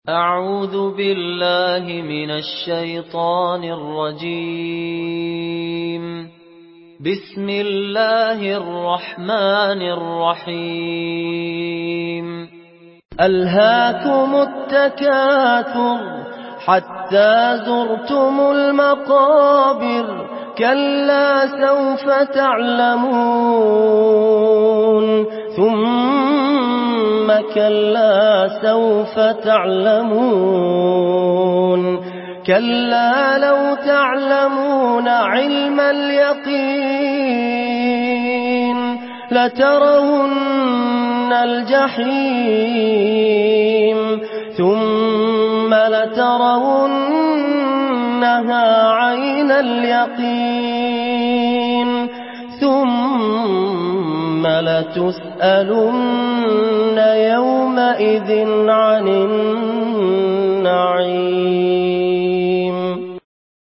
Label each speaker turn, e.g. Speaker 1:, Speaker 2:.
Speaker 1: أعوذ بالله من الشيطان الرجيم. بسم الله الرحمن الرحيم. ألهاكم التكاثر حتى زرتم المقابر، كلا سوف تعلمون ثم كلا سوف تعلمون، كلا لو تعلمون علم اليقين لترون الجحيم ثم لترونها عين اليقين ثم لتسألن يومئذ عن النعيم.